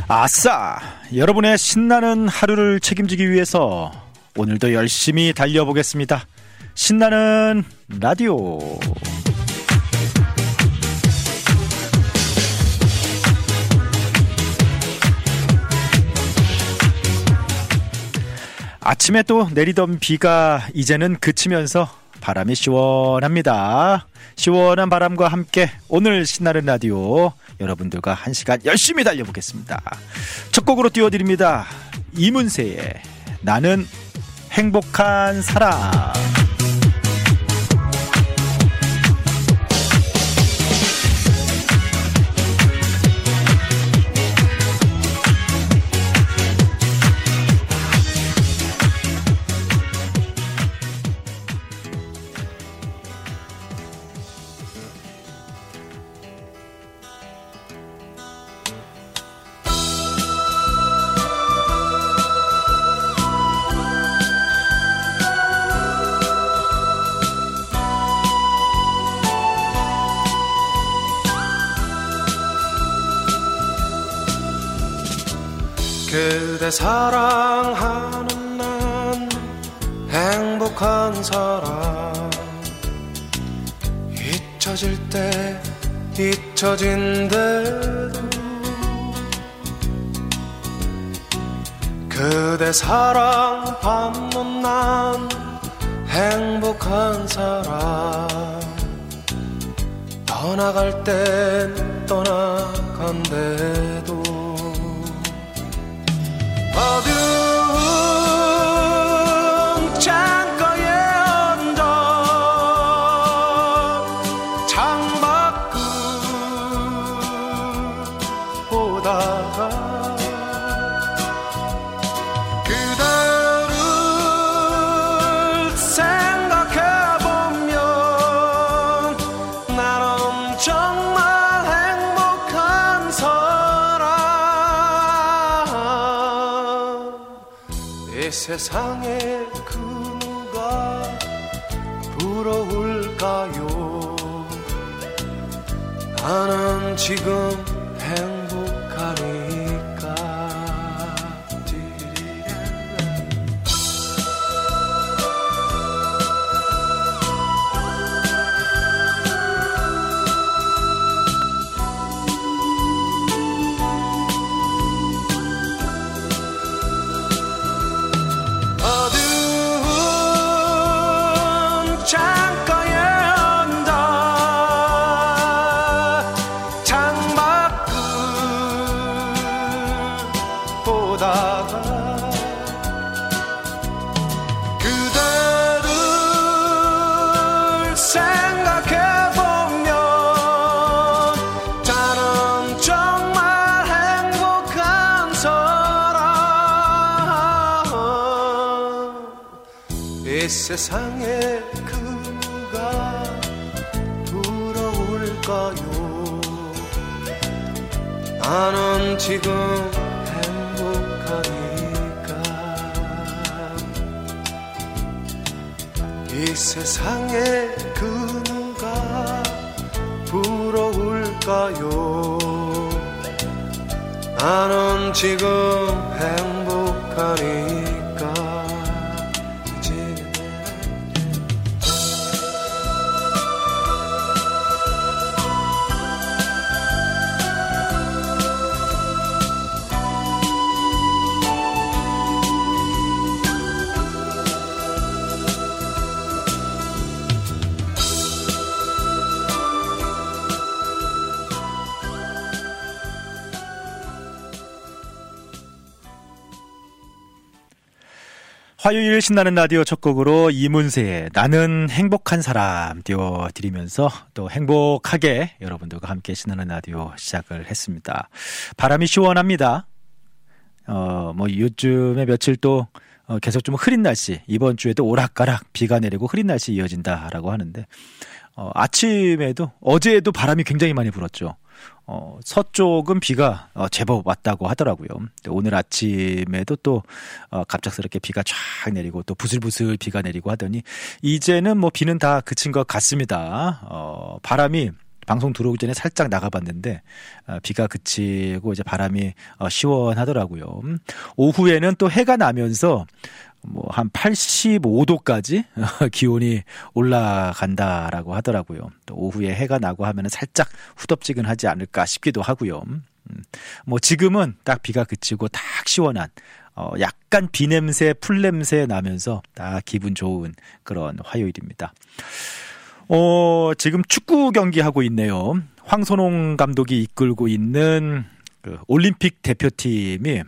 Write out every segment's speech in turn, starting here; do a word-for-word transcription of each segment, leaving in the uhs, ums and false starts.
아싸! 여러분의 신나는 하루를 책임지기 위해서 오늘도 열심히 달려보겠습니다. 신나는 라디오. 아침에 또 내리던 비가 이제는 그치면서 바람이 시원합니다. 시원한 바람과 함께 오늘 신나는 라디오 여러분들과 한 시간 열심히 달려보겠습니다. 첫 곡으로 띄워드립니다. 이문세의 나는 행복한 사람. 그대 사랑하는 난 행복한 사람. 잊혀질 때 잊혀진대도 그대 사랑 받는 난 행복한 사람. 떠나갈 땐 떠나간대도 어두운 창가에 앉아 창밖을 보다가 그대를 생각해보면 나는 정말 행복한 사람. 이 세상에 그 누가 부러울까요? 나는 지금 행복하니까. 창가에 앉아 창밖을 보다가 그대를 생각해보면 나는 정말 행복한 사람. 이 세상에 나는 지금 행복하니까. 이 세상에 그 누가 부러울까요? 나는 지금 행복하니까. 화요일 신나는 라디오 첫 곡으로 이문세의 나는 행복한 사람 띄워드리면서 또 행복하게 여러분들과 함께 신나는 라디오 시작을 했습니다. 바람이 시원합니다. 어, 뭐 요즘에 며칠 또 어, 계속 좀 흐린 날씨, 이번 주에도 오락가락 비가 내리고 흐린 날씨 이어진다라고 하는데 어, 아침에도 어제에도 바람이 굉장히 많이 불었죠. 어, 서쪽은 비가 어, 제법 왔다고 하더라고요. 오늘 아침에도 또 어, 갑작스럽게 비가 쫙 내리고 또 부슬부슬 비가 내리고 하더니 이제는 뭐 비는 다 그친 것 같습니다. 어, 바람이 방송 들어오기 전에 살짝 나가봤는데 어, 비가 그치고 이제 바람이 어, 시원하더라고요. 오후에는 또 해가 나면서 뭐 한 팔십오 도까지 기온이 올라간다라고 하더라고요. 또 오후에 해가 나고 하면은 살짝 후덥지근하지 않을까 싶기도 하고요. 뭐 지금은 딱 비가 그치고 딱 시원한 어 약간 비 냄새, 풀 냄새 나면서 딱 기분 좋은 그런 화요일입니다. 어 지금 축구 경기 하고 있네요. 황선홍 감독이 이끌고 있는 그 올림픽 대표팀이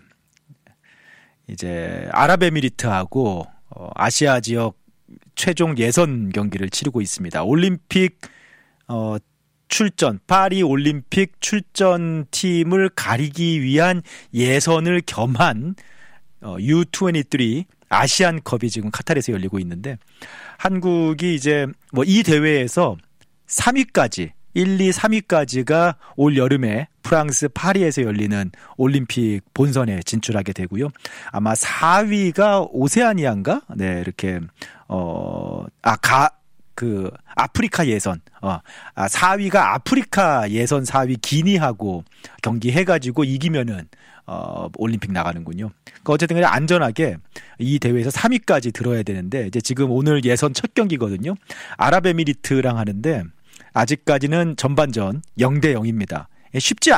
이제 아랍에미리트하고 어, 아시아 지역 최종 예선 경기를 치르고 있습니다. 올림픽 어, 출전, 파리 올림픽 출전 팀을 가리기 위한 예선을 겸한 어, 유 이십삼 아시안컵이 지금 카타르에서 열리고 있는데 한국이 이제 뭐 이 대회에서 삼 위까지 일, 이, 삼 위까지가 올 여름에 프랑스 파리에서 열리는 올림픽 본선에 진출하게 되고요. 아마 사 위가 오세아니아인가? 네, 이렇게 어, 아, 가, 그 아프리카 예선, 어, 아, 사 위가 아프리카 예선 사 위 기니하고 경기해가지고 이기면은 어, 올림픽 나가는군요. 그러니까 어쨌든 간에 안전하게 이 대회에서 삼 위까지 들어야 되는데 이제 지금 오늘 예선 첫 경기거든요. 아랍에미리트랑 하는데 아직까지는 전반전 영 대 영입니다. 쉽지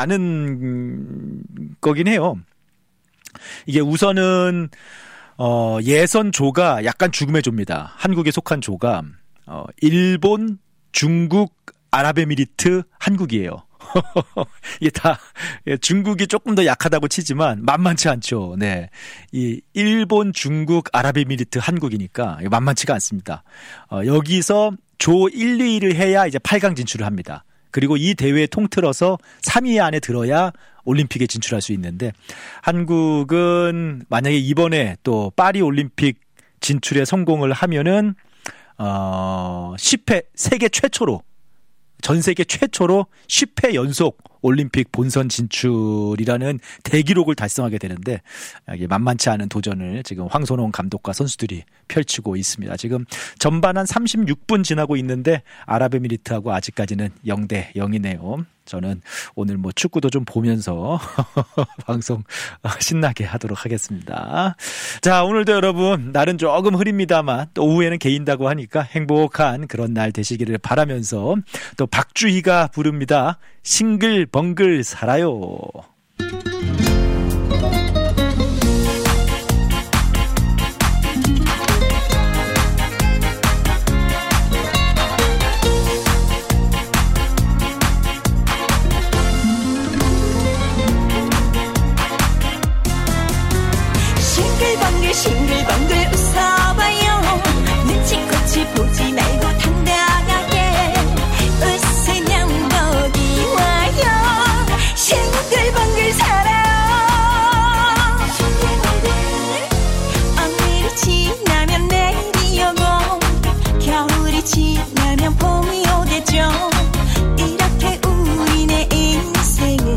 않은 거긴 해요. 이게 우선은 어, 예선 조가 약간 죽음의 조입니다. 한국에 속한 조가 어, 일본, 중국, 아랍에미리트, 한국이에요. 이게 다 중국이 조금 더 약하다고 치지만 만만치 않죠. 네, 이 일본, 중국, 아랍에미리트, 한국이니까 만만치가 않습니다. 어, 여기서 조 일, 이 위를 해야 이제 팔 강 진출을 합니다. 그리고 이 대회에 통틀어서 삼 위 안에 들어야 올림픽에 진출할 수 있는데 한국은 만약에 이번에 또 파리 올림픽 진출에 성공을 하면은 어, 십 회 세계 최초로 전 세계 최초로 십 회 연속 올림픽 본선 진출이라는 대기록을 달성하게 되는데 이게 만만치 않은 도전을 지금 황선홍 감독과 선수들이 펼치고 있습니다. 지금 전반 한 삼십육 분 지나고 있는데 아랍에미리트하고 아직까지는 영 대 영이네요. 저는 오늘 뭐 축구도 좀 보면서 방송 신나게 하도록 하겠습니다. 자, 오늘도 여러분 날은 조금 흐립니다만 또 오후에는 개인다고 하니까 행복한 그런 날 되시기를 바라면서 또 박주희가 부릅니다. 싱글벙글 살아요. 싱글벙글 웃어봐요. 눈치코치 보지 말고 당당하게 웃으면 복이 와요. 싱글벙글 살아요. 오늘이 지나면 내일이 오고 겨울이 지나면 봄이 오겠죠. 이렇게 우리네 인생은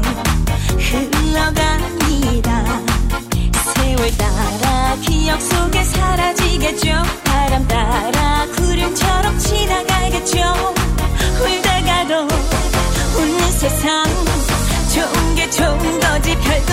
흘러갑니다. 세월 따라 기억 속에 사라지겠죠. 바람 따라 구름처럼 지나가겠죠. 울다가도 웃는 세상 좋은 게 좋은 거지 별거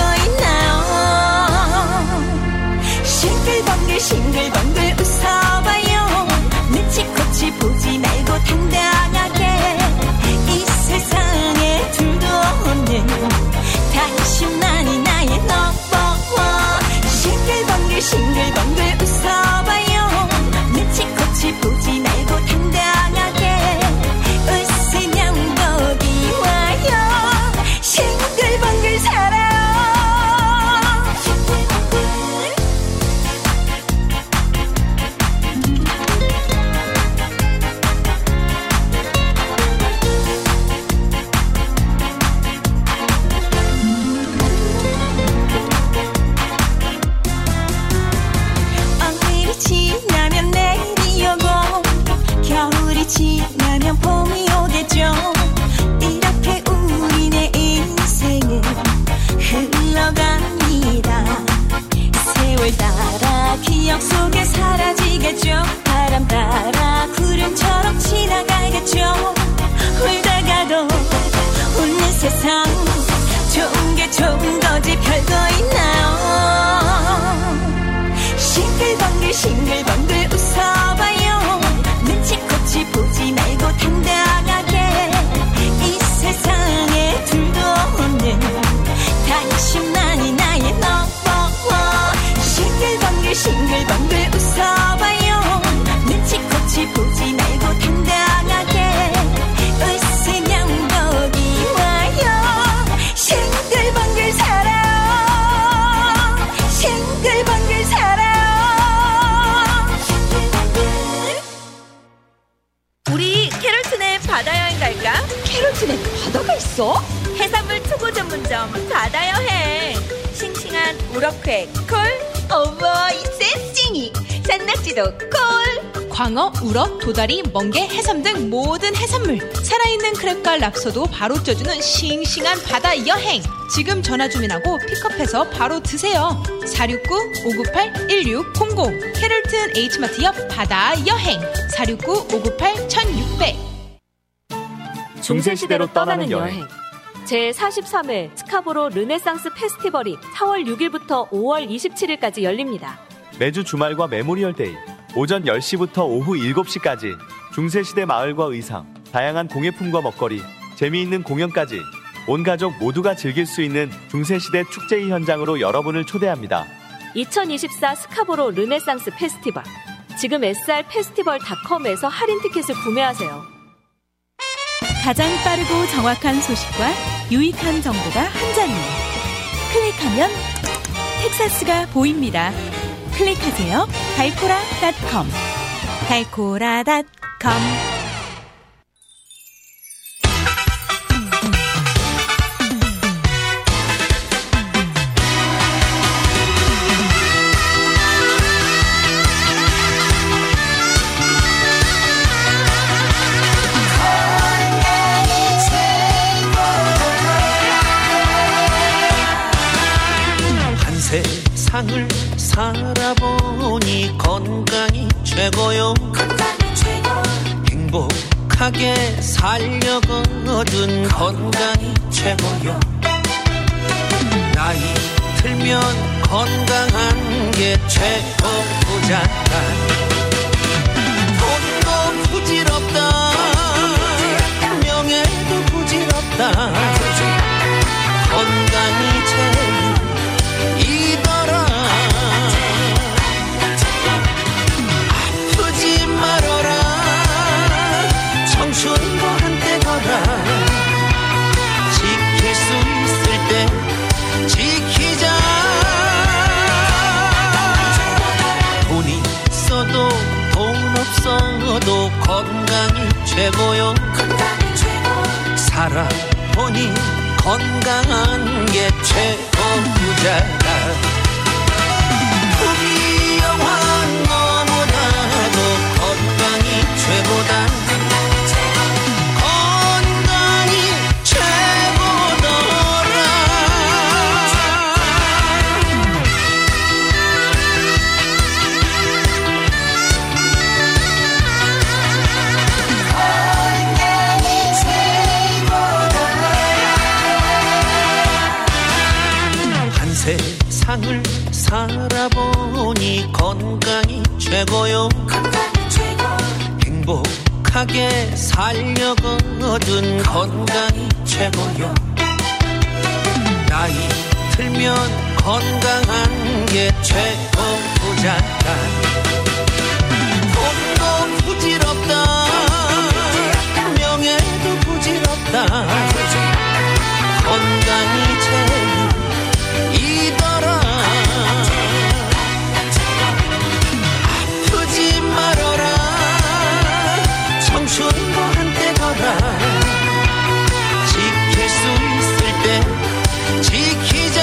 있나요. 싱글벙글 싱글벙글 웃어봐요. 눈치코치 보지 말고 당당하게 이 세상에 둘도 없는 당신만이 나의 넘버원. 싱글벙글 싱글벙글 웃어봐요. 눈치코치 보지 말고 당당하게 웃으면 복이 와요. 싱글벙글 살아요. 지나면 내일이 오고 겨울이 지나면 봄이 오겠죠. 이렇게 우리네 인생은 흘러갑니다. 세월 따라 기억 속에 사라지겠죠. 바람 따라 구름처럼 지나가겠죠. 울다가도 세상 좋은 게 좋은 거지 별거 있나요? 싱글벙글 싱글벙글 웃어봐요. 눈치코치 보지 말고 당당하게 이 세상에 둘도 없는 당신만이 나의 넘버원. 싱글벙글 싱글벙글 웃어봐요. 눈치코치 보지 말고 당당하게 웃으면 복이 와요. 싱글벙글 살아요. 싱글벙글 살아요. 싱글벙글. 우리 캐롤튼에 바다 여행 갈까? 캐롤튼에 바다가 있어? 해산물 투고 전문점 바다 여행. 싱싱한 우럭회 콜, 어머 이 쌩찡이 산낙지도 콜. 광어, 우럭, 도다리, 멍게, 해삼 등 모든 해산물, 살아있는 크랩과 랍스터도 바로 쪄주는 싱싱한 바다 여행. 지금 전화 주문하고 픽업해서 바로 드세요. 사육구 오구팔 일육공공 캐롤튼 H마트 옆 바다 여행 사육구 오구팔 천육백. 중세시대로 떠나는 여행 제사십삼 회 스카보로 르네상스 페스티벌이 사월 육일부터 오월 이십칠일까지 열립니다. 매주 주말과 메모리얼 데이 오전 열 시부터 오후 일곱 시까지 중세시대 마을과 의상, 다양한 공예품과 먹거리, 재미있는 공연까지 온 가족 모두가 즐길 수 있는 중세시대 축제의 현장으로 여러분을 초대합니다. 이천이십사 스카보로 르네상스 페스티벌. 지금 에스알 페스티벌 닷컴에서 할인 티켓을 구매하세요. 가장 빠르고 정확한 소식과 유익한 정보가 한 장에 클릭하면 텍사스가 보입니다. 클릭하세요. 달코라 닷컴 달코라 닷컴. 세상을 살아보니 건강이 최고요. 건강이 최고. 행복하게 살려거든 건강이 최고요. 나이 들면 건강한 게 최고잖아. 돈도 부질없다, 명예도 부질없다, 건강이 최고. 아프지 말어라, 청춘과 함께 걸어. 지킬 수 있을 때 지키자. 돈 있어도 돈 없어도 건강이 최고요. 살아보니 건강한 게 최고잖아. 부귀영화 너무나도 건강이 최고다. 건강이 최고더라. 건강이 최고더라. 한 세상을 살아보니 건강이 최고요. 건강이 최고. 행복하게 살려거든 건강이 최고요. 나이 들면 건강한 게 최고잖아. 돈도 부질없다, 명예도 부질없다, 건강이 최고이더라. 아프지 말어라, 청춘과 함께 걸어. 지킬 수 있을 때 지키자.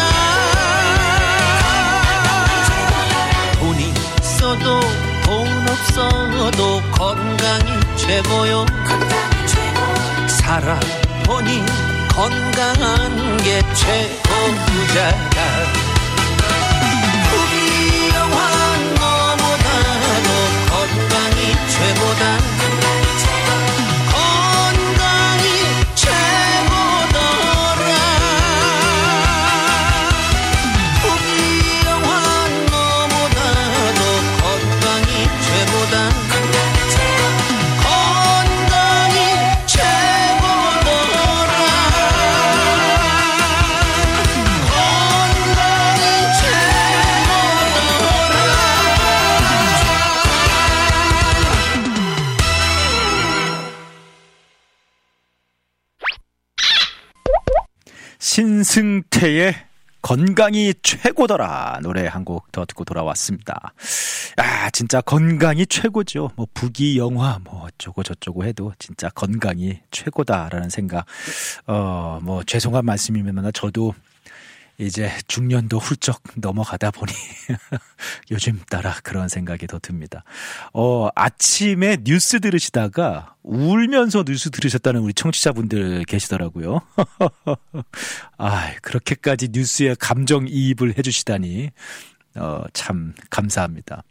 돈 있어도 돈 없어도 건강이 최고요. 살아보니 건강한 게 최고잖아. 부귀영화 너무나도 건강이 최고다. 건강이 최고더라. 이승태의 건강이 최고더라 노래 한 곡 더 듣고 돌아왔습니다. 아, 진짜 건강이 최고죠. 뭐 부귀영화 뭐 어쩌고 저쩌고 해도 진짜 건강이 최고다라는 생각. 어, 뭐 죄송한 말씀이면 저도 이제 중년도 훌쩍 넘어가다 보니 요즘 따라 그런 생각이 더 듭니다. 어, 아침에 뉴스 들으시다가 울면서 뉴스 들으셨다는 우리 청취자분들 계시더라고요. 아, 그렇게까지 뉴스에 감정이입을 해주시다니 어, 참 감사합니다.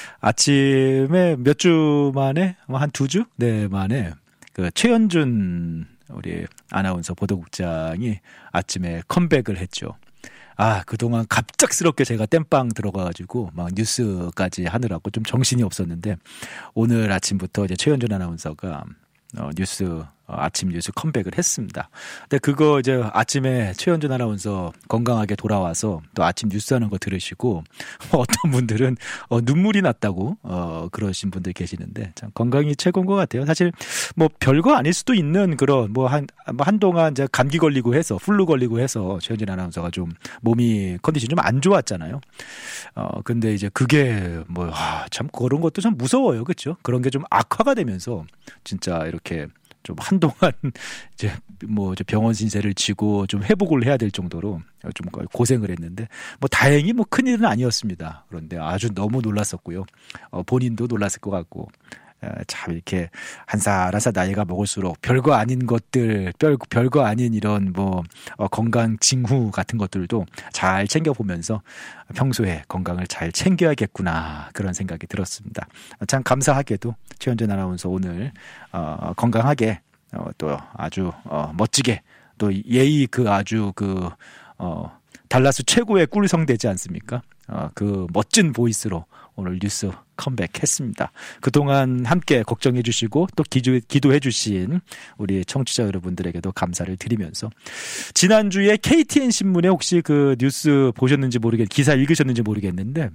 아침에 몇 주 만에 한 두 주? 네, 만에 그 최현준 우리 아나운서 보도국장이 아침에 컴백을 했죠. 아, 그동안 갑작스럽게 제가 땜빵 들어가가지고 막 뉴스까지 하느라고 좀 정신이 없었는데 오늘 아침부터 이제 최현준 아나운서가 어, 뉴스 어, 아침 뉴스 컴백을 했습니다. 근데 그거 이제 아침에 최현준 아나운서 건강하게 돌아와서 또 아침 뉴스 하는 거 들으시고 어떤 분들은 어, 눈물이 났다고 어, 그러신 분들 계시는데 참 건강이 최고인 것 같아요. 사실 뭐 별거 아닐 수도 있는 그런 뭐 한 뭐 한동안 이제 감기 걸리고 해서 플루 걸리고 해서 최현준 아나운서가 좀 몸이 컨디션이 좀 안 좋았잖아요. 어 근데 이제 그게 뭐 참 그런 것도 참 무서워요, 그렇죠? 그런 게 좀 악화가 되면서 진짜 이렇게 좀 한동안 이제 뭐 병원 신세를 지고 좀 회복을 해야 될 정도로 좀 고생을 했는데 뭐 다행히 뭐 큰일은 아니었습니다. 그런데 아주 너무 놀랐었고요. 어, 본인도 놀랐을 것 같고 참 이렇게 한 살 한 살 나이가 먹을수록 별거 아닌 것들, 별, 별거 아닌 이런 뭐 어, 건강 징후 같은 것들도 잘 챙겨보면서 평소에 건강을 잘 챙겨야겠구나 그런 생각이 들었습니다. 참 감사하게도 최현준 아나운서 오늘 어, 건강하게 어, 또 아주 어, 멋지게 또 예의 그 아주 그 어, 달라스 최고의 꿀성 되지 않습니까? 어, 그 멋진 보이스로 오늘 뉴스 컴백했습니다. 그동안 함께 걱정해 주시고 또 기도, 기도해 주신 우리 청취자 여러분들에게도 감사를 드리면서 지난주에 케이티엔 신문에 혹시 그 뉴스 보셨는지 모르겠 기사 읽으셨는지 모르겠는데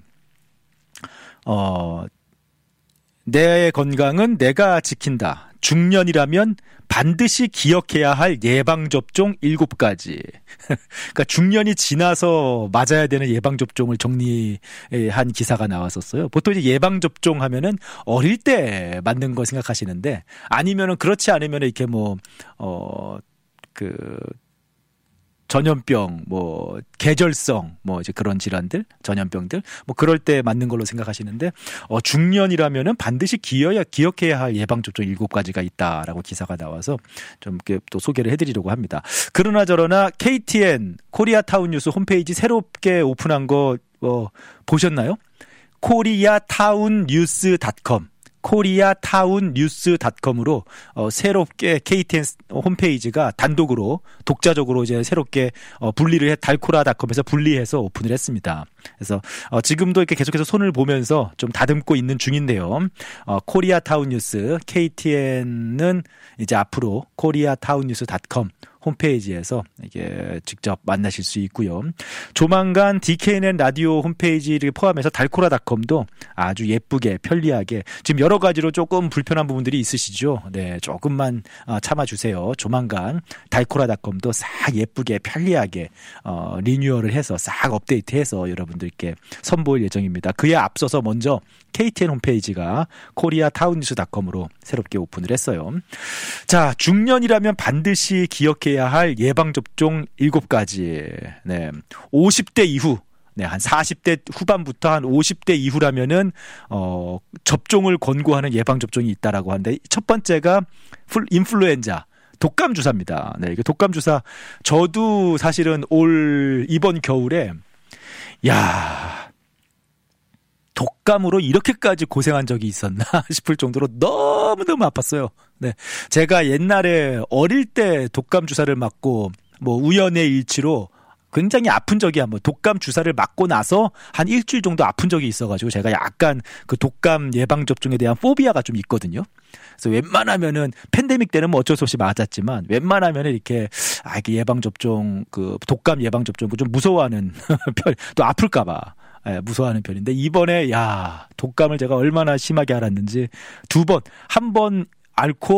어, 내 건강은 내가 지킨다. 중년이라면 반드시 기억해야 할 예방접종 일곱 가지. 그러니까 중년이 지나서 맞아야 되는 예방접종을 정리한 기사가 나왔었어요. 보통 이제 예방접종 하면은 어릴 때 맞는 거 생각하시는데 아니면은 그렇지 않으면 이렇게 뭐, 어, 그, 전염병, 뭐 계절성, 뭐 이제 그런 질환들, 전염병들, 뭐 그럴 때 맞는 걸로 생각하시는데 어, 중년이라면은 반드시 기어야 기억해야 할 예방 접종 일곱 가지가 있다라고 기사가 나와서 좀 이렇게 또 소개를 해드리려고 합니다. 그러나 저러나 케이티엔 코리아 타운 뉴스 홈페이지 새롭게 오픈한 거 어, 보셨나요? 코리아 타운 뉴스 닷컴. 코리아 타운 뉴스 닷컴으로 어, 새롭게 케이티엔 홈페이지가 단독으로 독자적으로 이제 새롭게 어, 분리를 해 달코라 닷컴에서 분리해서 오픈을 했습니다. 그래서 어, 지금도 이렇게 계속해서 손을 보면서 좀 다듬고 있는 중인데요. 어, 코리아 타운 뉴스 케이티엔은 이제 앞으로 코리아 타운 뉴스 닷컴 홈페이지에서 이게 직접 만나실 수 있고요. 조만간 디케이엔엔 라디오 홈페이지를 포함해서 달코라닷컴도 아주 예쁘게 편리하게 지금 여러 가지로 조금 불편한 부분들이 있으시죠. 네, 조금만 참아주세요. 조만간 달코라닷컴도 싹 예쁘게 편리하게 어, 리뉴얼을 해서 싹 업데이트해서 여러분들께 선보일 예정입니다. 그에 앞서서 먼저 케이티엔 홈페이지가 코리아 타운뉴스 닷컴으로 새롭게 오픈을 했어요. 자, 중년이라면 반드시 기억해야 할 예방접종 일곱 가지. 네. 오십 대 이후, 네, 한 사십 대 후반부터 한 오십 대 이후라면은, 어, 접종을 권고하는 예방접종이 있다라고 하는데, 첫 번째가 인플루엔자. 독감 주사입니다. 네, 이게 독감 주사. 저도 사실은 올, 이번 겨울에, 야 독감으로 이렇게까지 고생한 적이 있었나 싶을 정도로 너무너무 아팠어요. 네. 제가 옛날에 어릴 때 독감 주사를 맞고 뭐 우연의 일치로 굉장히 아픈 적이 한번 독감 주사를 맞고 나서 한 일주일 정도 아픈 적이 있어가지고 제가 약간 그 독감 예방접종에 대한 포비아가 좀 있거든요. 그래서 웬만하면은 팬데믹 때는 뭐 어쩔 수 없이 맞았지만 웬만하면은 이렇게 아, 이게 예방접종 그 독감 예방접종 좀 무서워하는 편, 또 아플까봐. 예, 무서워하는 편인데 이번에 야 독감을 제가 얼마나 심하게 앓았는지 두 번, 한 번 앓고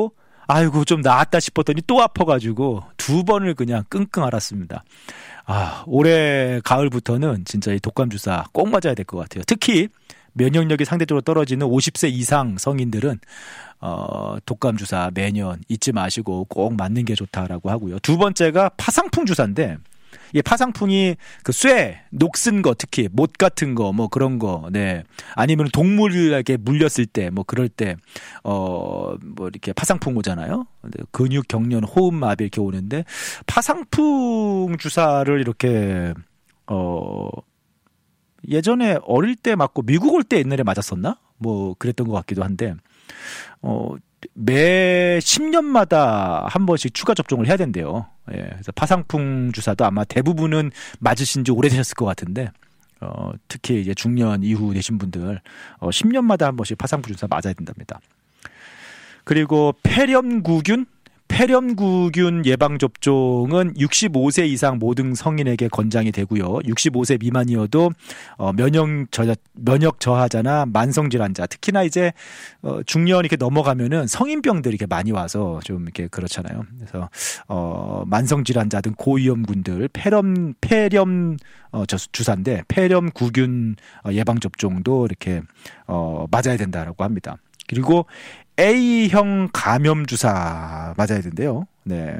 아이고 좀 나았다 싶었더니 또 아파가지고 두 번을 그냥 끙끙 앓았습니다. 아, 올해 가을부터는 진짜 이 독감 주사 꼭 맞아야 될 것 같아요. 특히 면역력이 상대적으로 떨어지는 오십 세 이상 성인들은 어, 독감 주사 매년 잊지 마시고 꼭 맞는 게 좋다라고 하고요. 두 번째가 파상풍 주사인데, 이 파상풍이 그 쇠, 녹슨 거, 특히 못 같은 거, 뭐 그런 거, 네. 아니면 동물에게 물렸을 때, 뭐 그럴 때, 어, 뭐 이렇게 파상풍 오잖아요. 근육 경련, 호흡마비 이렇게 오는데, 파상풍 주사를 이렇게, 어, 예전에 어릴 때 맞고 미국 올 때 옛날에 맞았었나? 뭐 그랬던 것 같기도 한데, 어, 매 십 년마다 한 번씩 추가 접종을 해야 된대요. 예, 그래서 파상풍 주사도 아마 대부분은 맞으신 지 오래되셨을 것 같은데, 어, 특히 이제 중년 이후 되신 분들, 어, 십 년마다 한 번씩 파상풍 주사 맞아야 된답니다. 그리고 폐렴구균? 폐렴구균 예방접종은 육십오 세 이상 모든 성인에게 권장이 되고요. 육십오 세 미만이어도 어, 면역 저하, 면역 저하자나 만성질환자, 특히나 이제 어, 중년 이렇게 넘어가면은 성인병들이 이렇게 많이 와서 좀 이렇게 그렇잖아요. 그래서 어, 만성질환자 등 고위험군들 폐렴 폐렴 어, 저 주사인데 폐렴구균 어, 예방접종도 이렇게 어, 맞아야 된다라고 합니다. 그리고 A형 감염 주사 맞아야 된대요. 네.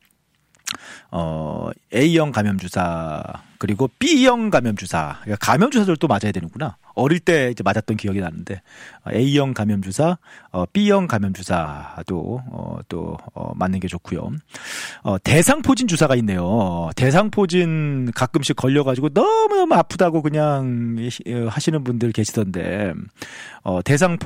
어, A형 감염 주사, 그리고 B형 감염 주사. 그러니까 감염 주사를 또 맞아야 되는구나. 어릴 때 이제 맞았던 기억이 나는데, A형 감염 주사, 어, B형 감염 주사도, 어, 또, 어, 맞는 게 좋고요. 어, 대상포진 주사가 있네요. 대상포진 가끔씩 걸려가지고 너무너무 아프다고 그냥 하시는 분들 계시던데, 어,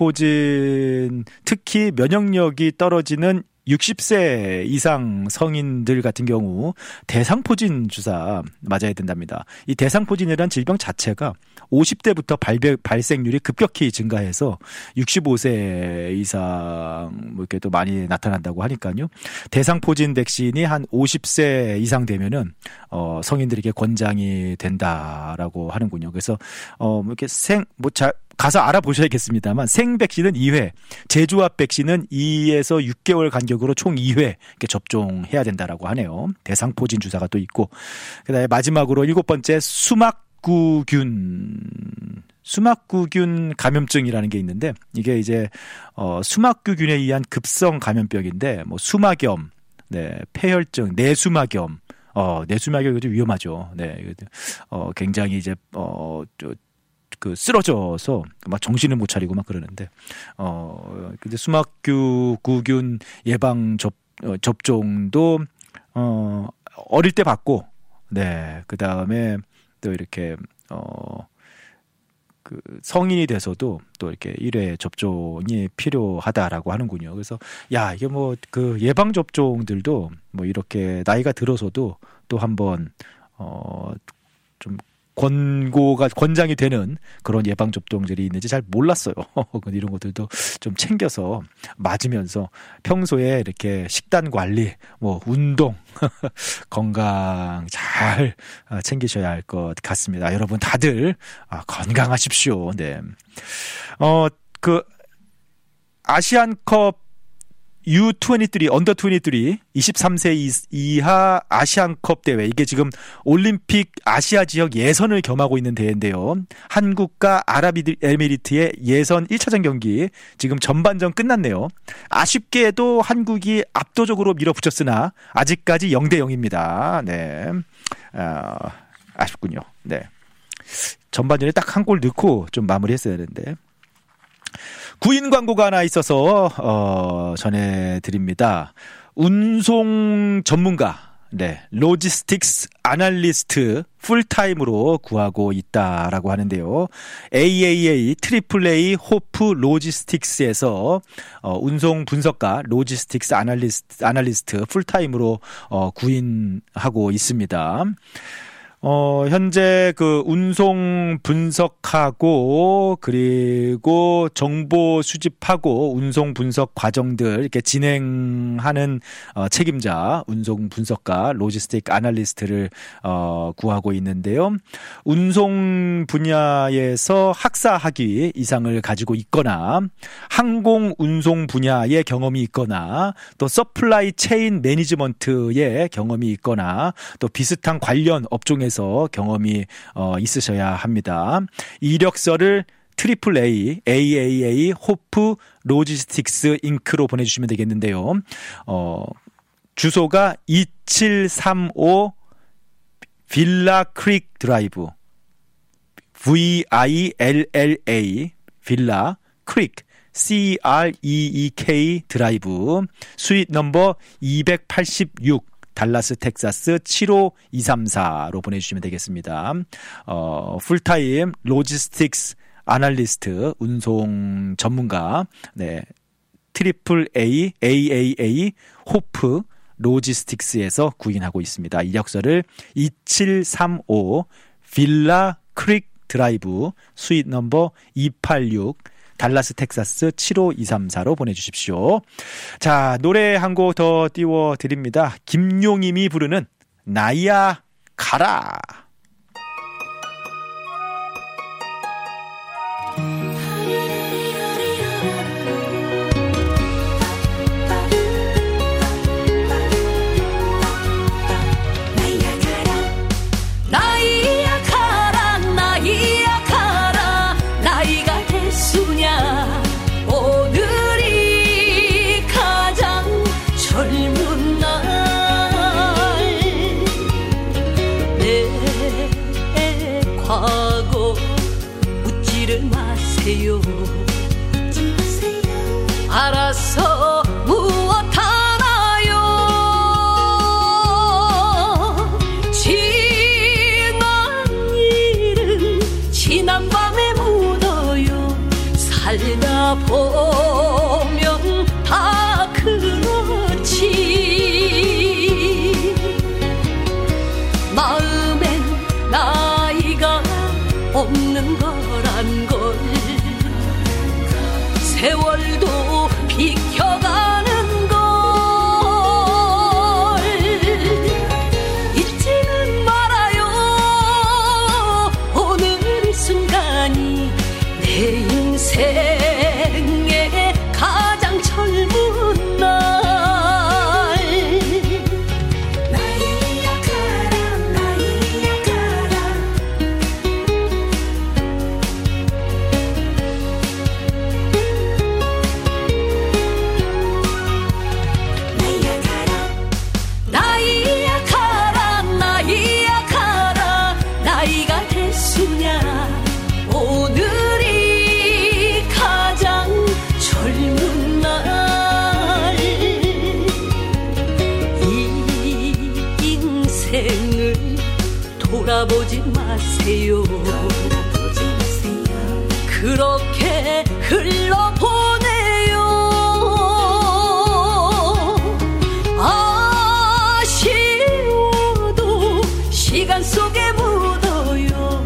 대상포진, 특히 면역력이 떨어지는 육십 세 이상 성인들 같은 경우 대상포진 주사 맞아야 된답니다. 이 대상포진이라는 질병 자체가 오십 대부터 발병, 발생률이 급격히 증가해서 육십오 세 이상 뭐 이렇게 또 많이 나타난다고 하니까요. 대상포진 백신이 한 오십 세 이상 되면은 어, 성인들에게 권장이 된다라고 하는군요. 그래서 어, 뭐 이렇게 생, 뭐 잘, 가서 알아보셔야겠습니다만 생백신은 이 회, 제조합 백신은 이에서 육 개월 간격으로 총 이 회 이렇게 접종해야 된다라고 하네요. 대상포진 주사가 또 있고, 그다음에 마지막으로 일곱 번째 수막구균, 수막구균 감염증이라는 게 있는데, 이게 이제 어, 수막구균에 의한 급성 감염병인데, 뭐 수막염, 네, 폐혈증, 내수막염, 어, 내수막염이 좀 위험하죠. 네, 어, 굉장히 이제 어, 저, 그 쓰러져서 막 정신을 못 차리고 막 그러는데, 어 근데 수막구균 예방 접 어, 접종도 어 어릴 때 받고, 네, 그 다음에 또 이렇게 어 그 성인이 돼서도 또 이렇게 일 회 접종이 필요하다라고 하는군요. 그래서 야, 이게 뭐 그 예방 접종들도 뭐 이렇게 나이가 들어서도 또 한번 어 좀 권고가 권장이 되는 그런 예방 접종들이 있는지 잘 몰랐어요. 이런 것들도 좀 챙겨서 맞으면서 평소에 이렇게 식단 관리, 뭐 운동, 건강 잘 챙기셔야 할 것 같습니다. 여러분 다들 건강하십시오. 네. 어, 그 아시안컵 유 이십삼, 언더 이십삼, 이십삼 세 이하 아시안컵 대회, 이게 지금 올림픽 아시아 지역 예선을 겸하고 있는 대회인데요. 한국과 아랍에미리트의 예선 일 차전 경기 지금 전반전 끝났네요. 아쉽게도 한국이 압도적으로 밀어붙였으나 아직까지 영 대 영입니다. 네, 어, 아쉽군요. 네, 전반전에 딱 한 골 넣고 좀 마무리했어야 되는데. 구인 광고가 하나 있어서 어, 전해드립니다. 운송 전문가, 네, 로지스틱스 아날리스트 풀타임으로 구하고 있다라고 하는데요. 에이에이에이 트리플 A 호프 로지스틱스에서 어, 운송 분석가 로지스틱스 아날리스트, 아날리스트 풀타임으로 어, 구인하고 있습니다. 어, 현재 그 운송 분석하고 그리고 정보 수집하고 운송 분석 과정들 이렇게 진행하는 어, 책임자 운송 분석가 로지스틱 아날리스트를 어, 구하고 있는데요. 운송 분야에서 학사 학위 이상을 가지고 있거나 항공 운송 분야의 경험이 있거나 또 서플라이 체인 매니지먼트의 경험이 있거나 또 비슷한 관련 업종에서 경험이 어, 있으셔야 합니다. 이력서를 트리플 A, 에이에이에이 호프 로지스틱스 잉크로 보내주시면 되겠는데요. 어, 주소가 이칠삼오 빌라 크릭 드라이브, 브이아이엘엘에이 빌라 크릭 씨알이이케이 드라이브, 스윗 넘버 이백팔십육 달라스 텍사스 칠오이삼사로 보내주시면 되겠습니다. 어, 풀타임 로지스틱스 아날리스트 운송 전문가, 네, 트리플 A, 에이에이에이 호프 로지스틱스에서 구인하고 있습니다. 이력서를 이칠삼오 빌라 크릭 드라이브 스윗 넘버 이팔육 달라스 텍사스 칠오이삼사로 보내주십시오. 자, 노래 한 곡 더 띄워드립니다. 김용임이 부르는 나이야 가라. 알아서 무엇 하나요. 지난 일은 지난 밤에 묻어요. 살다 보면 다 그렇지. 마음엔 나이가 없는 거란 걸 세월도 비켜가는 걸 잊지는 말아요. 오늘 이 순간이 내 인생의 가장 젊은 날. 나이야 가라 나이야 가라. 돌아보지 마세요. 그렇게 흘러보내요. 아쉬워도 시간 속에 묻어요.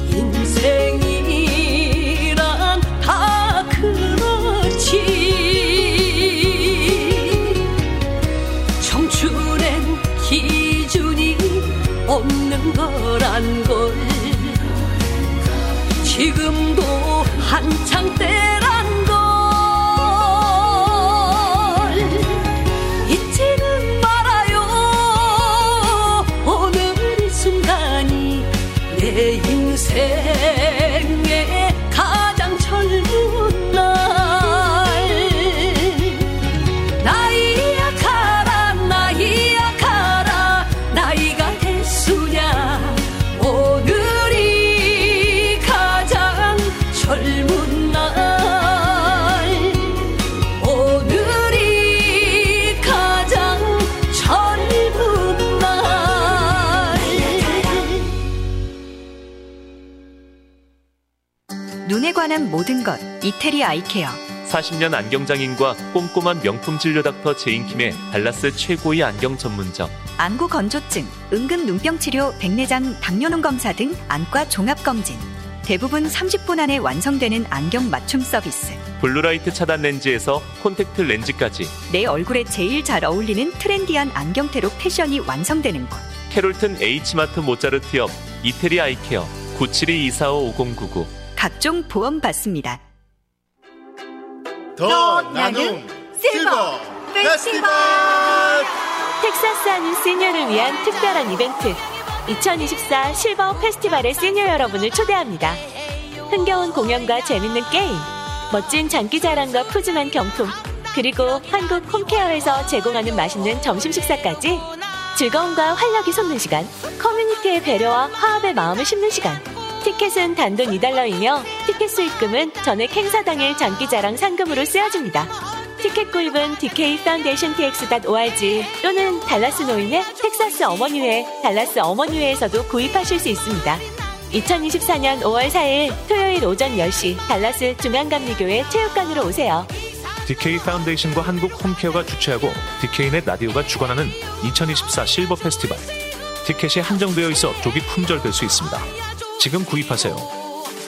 인생이란 다 그렇지. 청춘엔 기준이 없는 거란 걸 지금도 한창 때란 걸 잊지는 말아요. 오늘 이 순간이 내 인생의 가장 젊은 날. 나이야 가라 나이야 가라. 나이가 오늘이 가장 젊은 날. 오늘이 가장 젊은 날. 눈에 관한 모든 것 이태리 아이케어. 사십 년 안경장인과 꼼꼼한 명품 진료 닥터 제인킴의 달라스 최고의 안경 전문점. 안구 건조증, 은근 눈병 치료, 백내장, 당뇨능 검사 등 안과 종합검진. 대부분 삼십 분 안에 완성되는 안경 맞춤 서비스. 블루라이트 차단 렌즈에서 콘택트 렌즈까지. 내 얼굴에 제일 잘 어울리는 트렌디한 안경테로 패션이 완성되는 곳. 캐롤튼 H마트 모짜르트 옆 이태리 아이케어 구칠이 이사오 오공구구. 각종 보험 받습니다. 더 나눔 실버 페스티벌. 텍사스 하는 시니어를 위한 특별한 이벤트 이천이십사 실버 페스티벌의 시니어 여러분을 초대합니다. 흥겨운 공연과 재밌는 게임, 멋진 장기자랑과 푸짐한 경품, 그리고 한국 홈케어에서 제공하는 맛있는 점심 식사까지 즐거움과 활력이 솟는 시간, 커뮤니티의 배려와 화합의 마음을 심는 시간. 티켓은 단돈 이 달러이며 티켓 수익금은 전액 행사 당일 장기자랑 상금으로 쓰여집니다. 티켓 구입은 디케이 파운데이션 티엑스 닷 오알지 또는 달라스 노인의 텍사스 어머니회, 달라스 어머니회에서도 구입하실 수 있습니다. 이천이십사 년 오월 사일 토요일 오전 열 시 달라스 중앙감리교회 체육관으로 오세요. 디케이 파운데이션과 한국 홈케어가 주최하고 디케이넷 라디오가 주관하는 이천이십사 실버 페스티벌. 티켓이 한정되어 있어 조기 품절될 수 있습니다. 지금 구입하세요.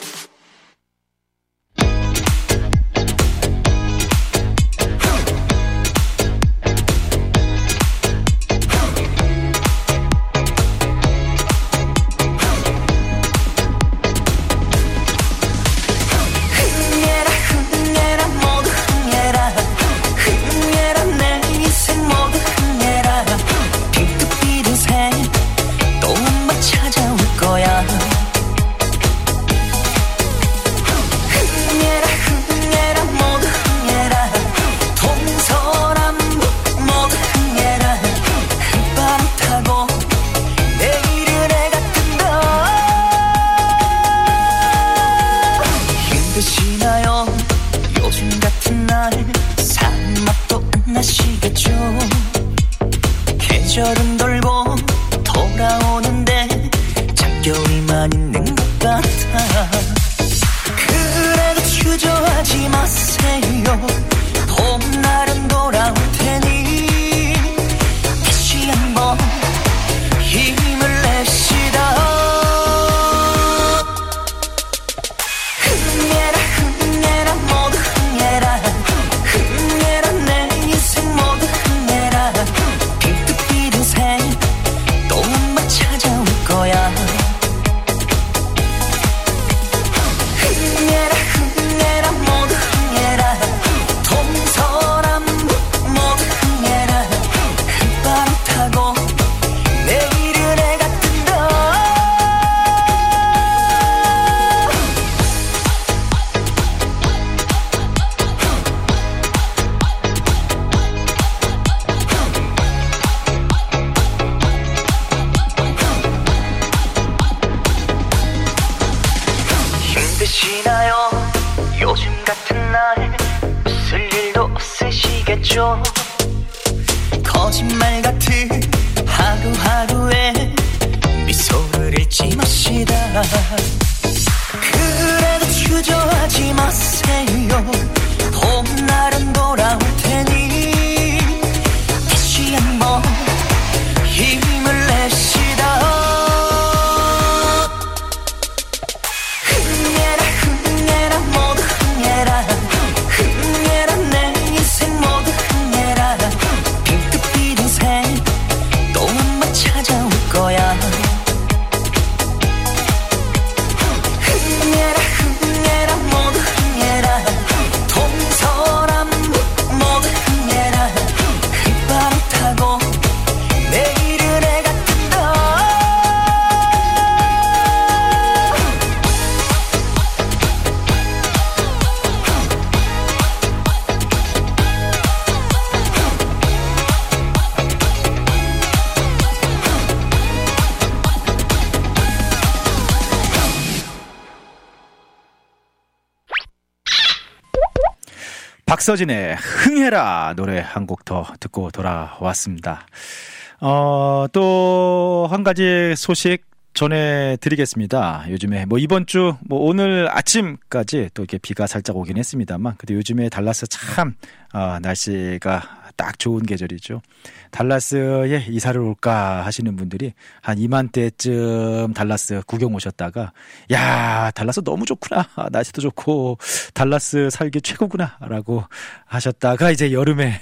거짓말 같은 하루하루에 미소를 잃지 맙시다. 그래도 주저하지 마세요. 봄날은 돌아올 테니 다시 한번 힘을 냅시다. 흥해라 흥해라 모두 흥해라. 흥해라 내 인생 모두 흥해라. 핑크빛 인생 또 한 번 찾아올 거야. 흥해라 흥해라 모두 흥해라. 동서남 모두 흥해라. 휘바람 타고 내일은 해가 뜬다. 박서진의 흥해라 노래 한 곡 더 듣고 돌아왔습니다. 어, 또 한 가지 소식 전해드리겠습니다. 요즘에 뭐 이번 주 뭐 오늘 아침까지 또 이렇게 비가 살짝 오긴 했습니다만, 근데 요즘에 달라스 참 어, 날씨가 딱 좋은 계절이죠. 달라스에 이사를 올까 하시는 분들이 한 이맘때쯤 달라스 구경 오셨다가 야, 달라스 너무 좋구나, 날씨도 좋고 달라스 살기 최고구나 라고 하셨다가 이제 여름에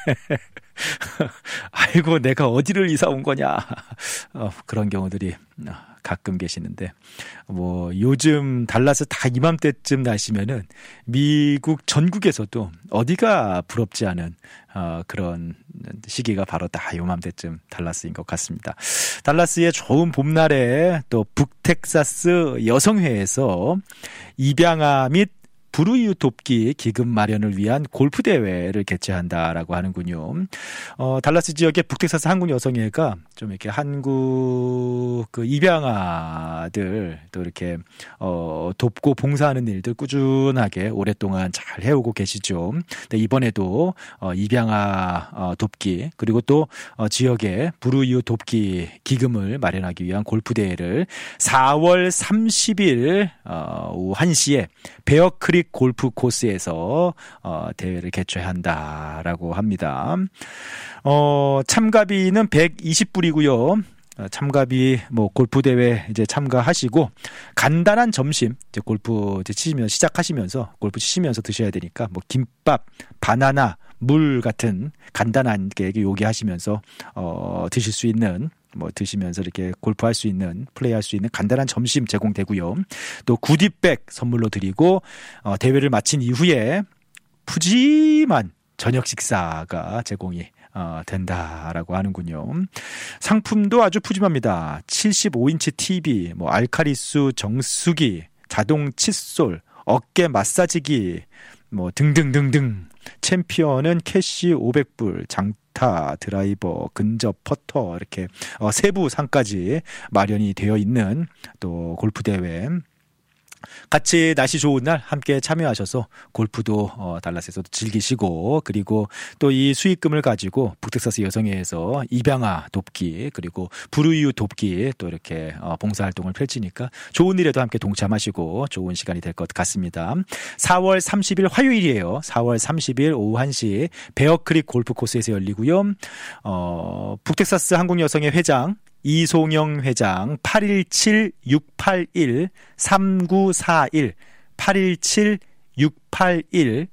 아이고 내가 어디를 이사 온 거냐, 어, 그런 경우들이 가끔 계시는데, 뭐 요즘 달라스 다 이맘때쯤 날씨면은 미국 전국에서도 어디가 부럽지 않은 어, 그런 시기가 바로 다 요맘때쯤 달라스인 것 같습니다. 달라스의 좋은 봄날에 또 북텍사스 여성회에서 입양아 및 불우이웃 돕기 기금 마련을 위한 골프 대회를 개최한다라고 하는군요. 어, 달라스 지역의 북텍사스 한국 여성회가 좀 이렇게 한국 그 입양아들 또 이렇게 어, 돕고 봉사하는 일들 꾸준하게 오랫동안 잘 해오고 계시죠. 근데 이번에도 어, 입양아 어, 돕기 그리고 또 어, 지역의 불우이웃 돕기 기금을 마련하기 위한 골프 대회를 사월 삼십일 어, 오후 한 시에 베어크릭 골프 코스에서 어, 대회를 개최한다라고 합니다. 어, 참가비는 백이십 불이고요. 어, 참가비 뭐 골프 대회 이제 참가하시고 간단한 점심 이제 골프 이제 치시면 시작하시면서 골프 치시면서 드셔야 되니까 뭐 김밥, 바나나, 물 같은 간단한 게 요기하시면서 어, 드실 수 있는. 뭐 드시면서 이렇게 골프할 수 있는 플레이할 수 있는 간단한 점심 제공되고요. 또 구디백 선물로 드리고 어, 대회를 마친 이후에 푸짐한 저녁 식사가 제공이 어, 된다라고 하는군요. 상품도 아주 푸짐합니다. 칠십오 인치 티비, 뭐 알카리수 정수기, 자동 칫솔, 어깨 마사지기, 뭐 등등등등. 챔피언은 캐시 오백 불, 장타, 드라이버, 근접 퍼터 이렇게 어, 세부 상까지 마련이 되어 있는 또 골프 대회. 같이 날씨 좋은 날 함께 참여하셔서 골프도 어, 달라스에서도 즐기시고 그리고 또 이 수익금을 가지고 북텍사스 여성회에서 입양아 돕기 그리고 불우이웃 돕기 또 이렇게 어, 봉사활동을 펼치니까 좋은 일에도 함께 동참하시고 좋은 시간이 될 것 같습니다. 사월 삼십일 화요일이에요. 사월 삼십일 오후 한 시 베어크릭 골프 코스에서 열리고요. 어, 북텍사스 한국여성회 회장 이송영 회장 팔일칠 육팔일 삼구사일 팔일칠 육팔일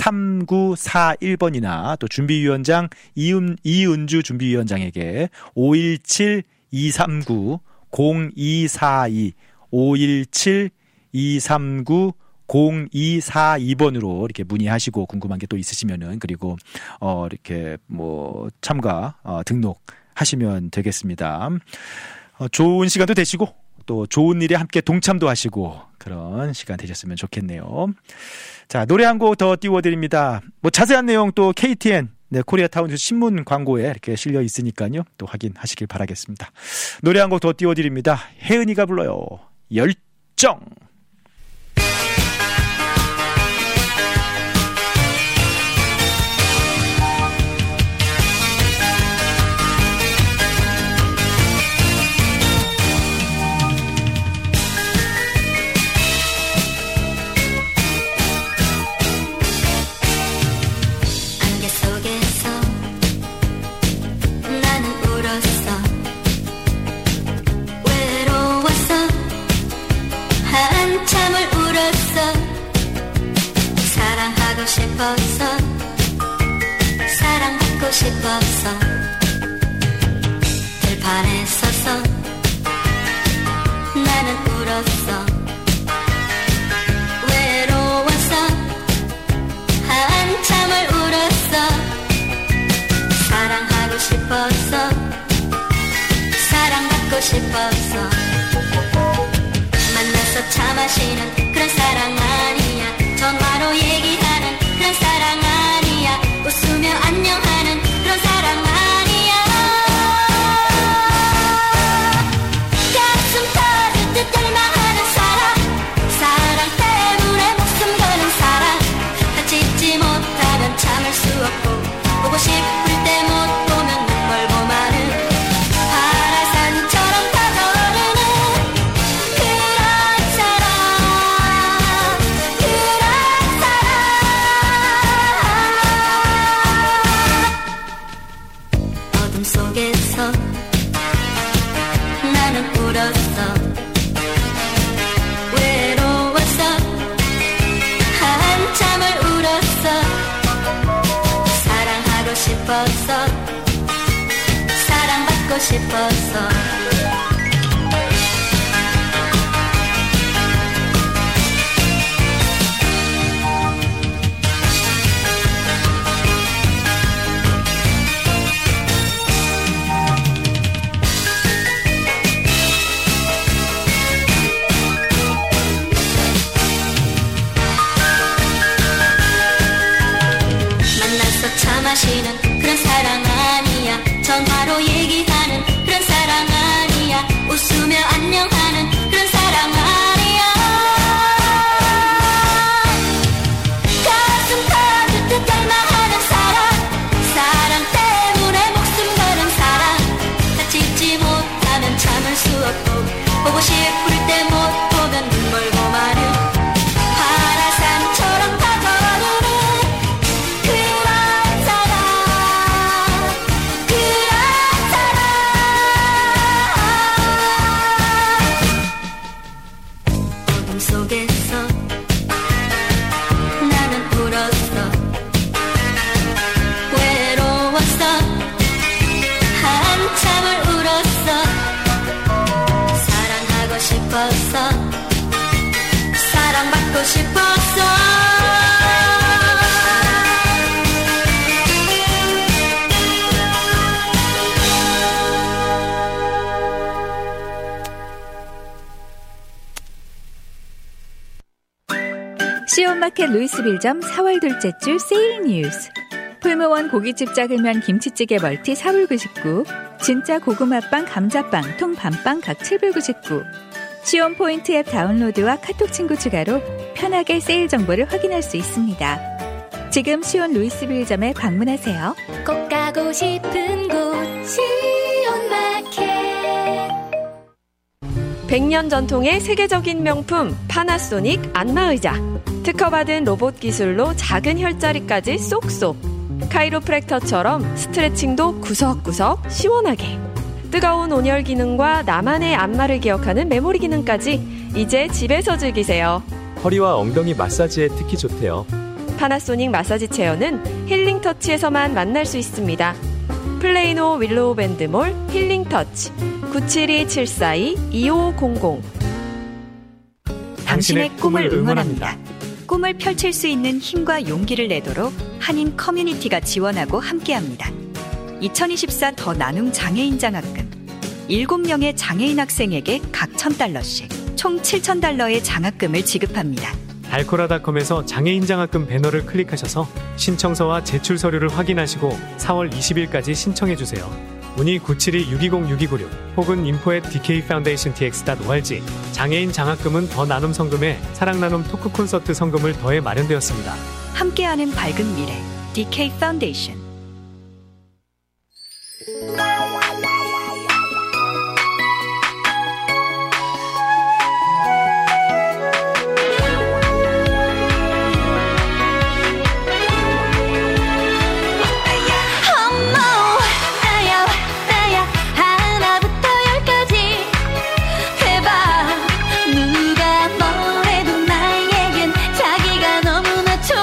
삼구사일 번이나 또 준비위원장 이은, 이은주 준비위원장에게 오일칠 이삼구 공이사이 오일칠 이삼구 공이사이 번으로 이렇게 문의하시고 궁금한 게 또 있으시면은 그리고 어 이렇게 뭐 참가 어, 등록 하시면 되겠습니다. 어, 좋은 시간도 되시고 또 좋은 일에 함께 동참도 하시고 그런 시간 되셨으면 좋겠네요. 자, 노래 한 곡 더 띄워드립니다. 뭐 자세한 내용 또 케이티엔 네, 코리아타운 신문 광고에 이렇게 실려 있으니까요. 또 확인하시길 바라겠습니다. 노래 한 곡 더 띄워드립니다. 혜은이가 불러요. 열정. 싶어서 사랑받고 싶어서 들판에 서서 나는 울었어 외로워서 한참을 울었어 사랑하고 싶어서 사랑받고 싶어서 만나서 차 마시는 그런 사랑 아니야 전화로 얘기하는 그런 사랑 아니야 웃으며 안녕하는 그런 사랑 아니야 가슴 터질 듯 절망하는 사랑 사랑 때문에 목숨 거는 사랑 같이 있지 못하면 참을 수 없고 보고 싶을 때 못 보면 눈 멀고 마는 파라산처럼 다가오는 싶었어 사랑받고 싶었어 차 마시는 그런 사랑 아니야 전화로 얘기하는 그런 사랑 아니야 웃으며 안녕하는 그런 사랑 아니야 가슴 터질 듯 닮아하는 사랑 사랑 때문에 목숨 거는 사랑 같이 있지 못하면 참을 수 없고 보고 싶을 때 못 보면 눈물 고마는 속에서 나는 울었어 외로웠어 한참을 울었어 사랑하고 싶었어 사랑받고 싶었어 시온마켓 루이스빌점 사월 둘째 주 세일 뉴스. 풀무원 고깃집 작으면 김치찌개 멀티 사불 구십구, 진짜 고구마빵 감자빵 통 반빵 각 칠불 구십구. 시온 포인트 앱 다운로드와 카톡 친구 추가로 편하게 세일 정보를 확인할 수 있습니다. 지금 시온 루이스빌점에 방문하세요. 꼭 가고 싶은 곳 시온마켓. 백 년 전통의 세계적인 명품 파나소닉 안마의자. 특허받은 로봇 기술로 작은 혈자리까지 쏙쏙. 카이로프랙터처럼 스트레칭도 구석구석 시원하게. 뜨거운 온열 기능과 나만의 안마를 기억하는 메모리 기능까지 이제 집에서 즐기세요. 허리와 엉덩이 마사지에 특히 좋대요. 파나소닉 마사지 체어는 힐링터치에서만 만날 수 있습니다. 플레이노 윌로우 밴드몰 힐링터치 구칠이 칠사이 이오공공. 당신의 꿈을 응원합니다. 꿈을 펼칠 수 있는 힘과 용기를 내도록 한인 커뮤니티가 지원하고 함께합니다. 이천이십사 더 나눔 장애인 장학금. 일곱 명의 장애인 학생에게 각 천 달러씩 총 칠천 달러의 장학금을 지급합니다. 달코라닷컴에서 장애인 장학금 배너를 클릭하셔서 신청서와 제출 서류를 확인하시고 사월 이십일까지 신청해주세요. 문의 구칠이 육이공 육이구육 혹은 인포 앳 디케이 파운데이션 티엑스 닷 오알지. 장애인 장학금은 더 나눔 성금에 사랑 나눔 토크 콘서트 성금을 더해 마련되었습니다. 함께하는 밝은 미래 디케이 파운데이션.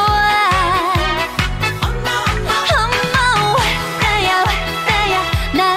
나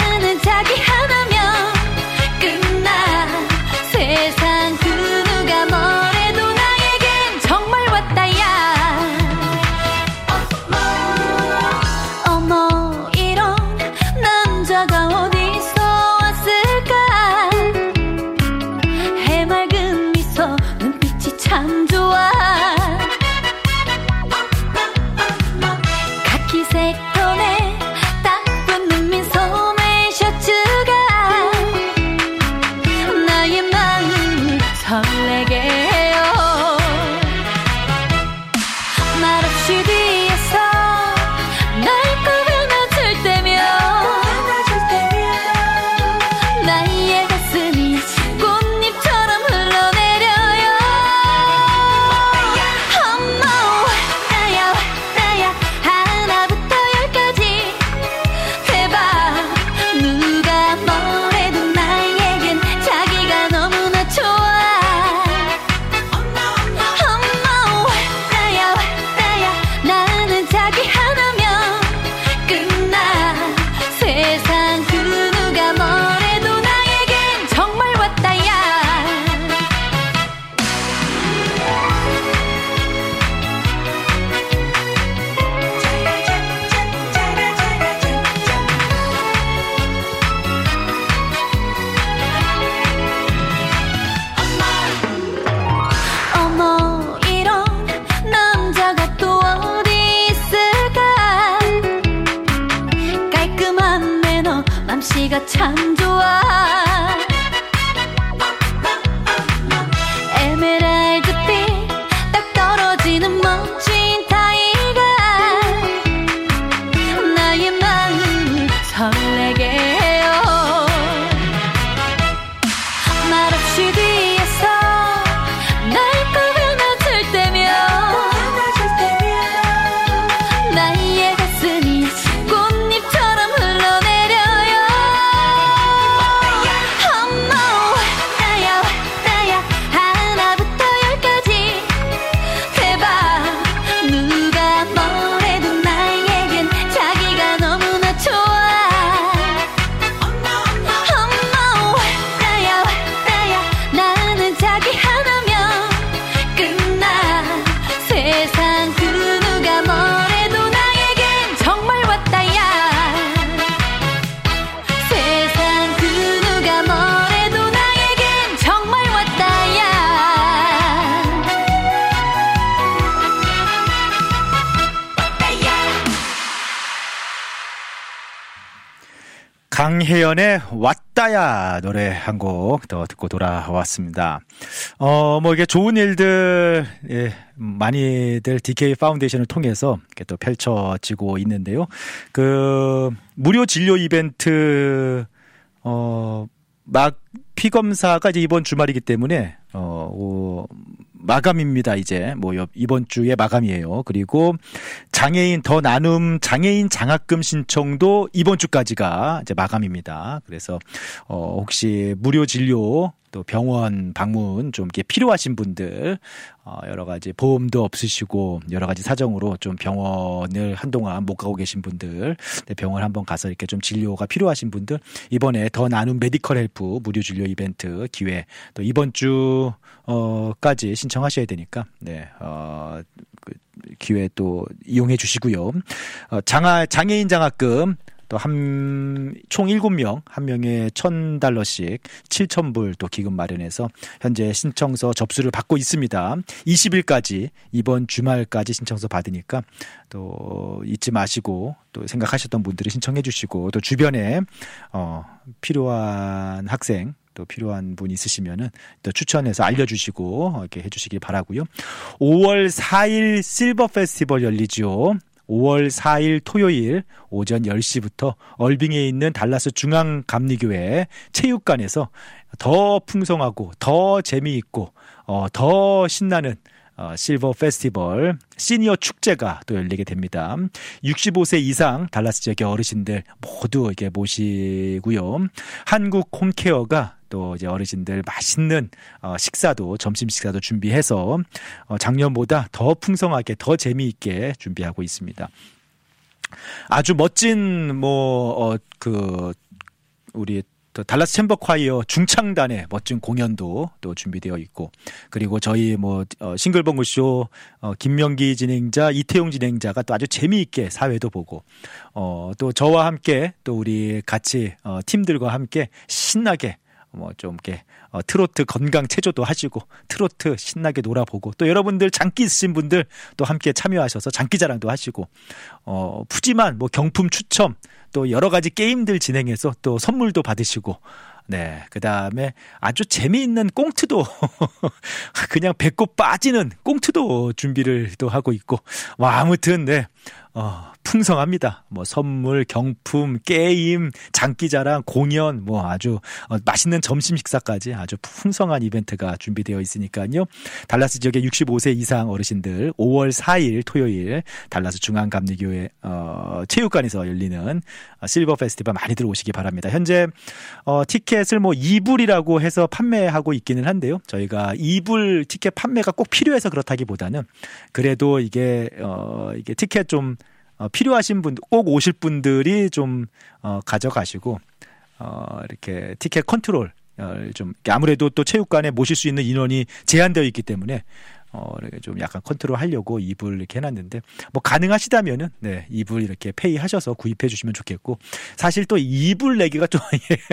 자기가 참 좋아. 에메랄드빛 딱 떨어지는 멋진 다이가 나의 마음을 설레게 해요. 말없이 뒤에서 날 꺼내줄 때면 나의 가슴이 꽃잎처럼 흘러내려요. 어머 나야 나야 하나부터 열까지 대박. 누가 뭐래도 나에겐 자기가 너무나 좋아. 어머 나야 나야 나는 자기 하나면 끝나. 세상 그 누가 뭐래도 나에겐 정말 왔다야. 세상 그 누가 뭐래도 나에겐 정말 왔다야. 강혜연의 왔다야 노래 한 곡 더 듣고 돌아왔습니다. 어, 뭐 이게 좋은 일들, 예, 많이들 디케이 파운데이션을 통해서 이렇게 또 펼쳐지고 있는데요. 그, 무료 진료 이벤트, 어, 막, 피검사가 이제 이번 주말이기 때문에, 어, 어 마감입니다. 이제 뭐 이번 주에 마감이에요. 그리고 장애인 더 나눔 장애인 장학금 신청도 이번 주까지가 이제 마감입니다. 그래서 어 혹시 무료 진료 또 병원 방문 좀 이렇게 필요하신 분들, 어 여러 가지 보험도 없으시고 여러 가지 사정으로 좀 병원을 한동안 못 가고 계신 분들, 병원 한번 가서 이렇게 좀 진료가 필요하신 분들, 이번에 더 나눔 메디컬 헬프 무료 진료 이벤트 기회 또 이번 주 어까지 신청하셔야 되니까 네, 어, 그 기회 또 이용해 주시고요. 어, 장하, 장애인 장학금 또 한, 총 일곱 명, 한 명에 천 달러씩 칠천 불 또 기금 마련해서 현재 신청서 접수를 받고 있습니다. 이십 일까지, 이번 주말까지 신청서 받으니까 또 잊지 마시고 또 생각하셨던 분들이 신청해 주시고 또 주변에, 어, 필요한 학생, 또 필요한 분 있으시면은 또 추천해서 알려주시고 이렇게 해주시기 바라고요. 오월 사일 실버 페스티벌 열리죠. 오월 사일 토요일 오전 열 시부터 얼빙에 있는 달라스 중앙감리교회 체육관에서 더 풍성하고 더 재미있고 어, 더 신나는 어, 실버 페스티벌 시니어 축제가 또 열리게 됩니다. 육십오 세 이상 달라스 지역의 어르신들 모두 이렇게 모시고요. 한국 홈케어가 또 이제 어르신들 맛있는 어, 식사도 점심 식사도 준비해서 어, 작년보다 더 풍성하게 더 재미있게 준비하고 있습니다. 아주 멋진 뭐 어, 그 우리 또 달라스 챔버 콰이어 중창단의 멋진 공연도 또 준비되어 있고, 그리고 저희 뭐 어, 싱글벙글 쇼 어, 김명기 진행자, 이태용 진행자가 또 아주 재미있게 사회도 보고, 어, 또 저와 함께 또 우리 같이 어, 팀들과 함께 신나게 뭐 좀 이렇게 어, 트로트 건강 체조도 하시고 트로트 신나게 놀아보고, 또 여러분들 장기 있으신 분들 또 함께 참여하셔서 장기자랑도 하시고, 어, 푸짐한 뭐 경품 추첨 또 여러 가지 게임들 진행해서 또 선물도 받으시고, 네, 그 다음에 아주 재미있는 꽁트도 그냥 배꼽 빠지는 꽁트도 준비를 또 하고 있고, 와, 아무튼 네, 어, 풍성합니다. 뭐 선물, 경품, 게임, 장기자랑, 공연, 뭐 아주 어, 맛있는 점심 식사까지 아주 풍성한 이벤트가 준비되어 있으니까요. 달라스 지역의 육십오 세 이상 어르신들 오월 사일 토요일 달라스 중앙감리교회 어, 체육관에서 열리는 어, 실버 페스티벌 많이들 오시기 바랍니다. 현재 어, 티켓을 뭐 이 불이라고 해서 판매하고 있기는 한데요. 저희가 이 불 티켓 판매가 꼭 필요해서 그렇다기보다는 그래도 이게 어, 이게 티켓 좀 어, 필요하신 분, 꼭 오실 분들이 좀, 어, 가져가시고, 어, 이렇게 티켓 컨트롤, 어, 좀, 아무래도 또 체육관에 모실 수 있는 인원이 제한되어 있기 때문에, 어, 좀 약간 컨트롤 하려고 이 불 이렇게 해놨는데, 뭐 가능하시다면은, 네, 이 불 이렇게 페이 하셔서 구입해 주시면 좋겠고, 사실 또 이 불 내기가 좀,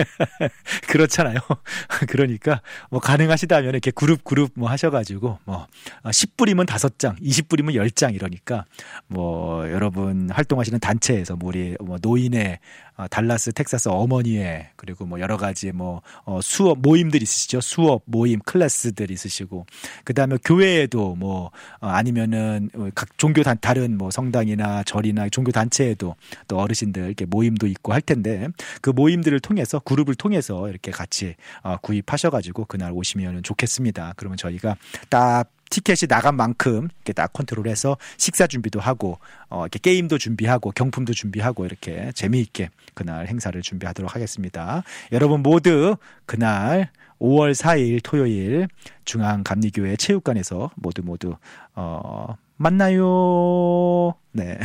그렇잖아요. 그러니까, 뭐 가능하시다면 이렇게 그룹 그룹 뭐 하셔가지고, 뭐, 십 불이면 다섯 장, 이십 불이면 열 장 이러니까, 뭐, 여러분 활동하시는 단체에서 뭐 우리 뭐 노인의 어, 달라스 텍사스 어머니회 그리고 뭐 여러 가지 뭐 어, 수업 모임들 있으시죠. 수업 모임 클래스들 있으시고 그다음에 교회에도 뭐 어, 아니면은 각 종교 단 다른 뭐 성당이나 절이나 종교 단체에도 또 어르신들 이렇게 모임도 있고 할 텐데 그 모임들을 통해서 그룹을 통해서 이렇게 같이 어, 구입하셔가지고 그날 오시면 좋겠습니다. 그러면 저희가 딱 티켓이 나간 만큼 이렇게 딱 컨트롤해서 식사 준비도 하고 어, 이렇게 게임도 준비하고 경품도 준비하고 이렇게 재미있게 그날 행사를 준비하도록 하겠습니다. 여러분 모두 그날 오월 사일 토요일 중앙감리교회 체육관에서 모두 모두 어, 만나요. 네.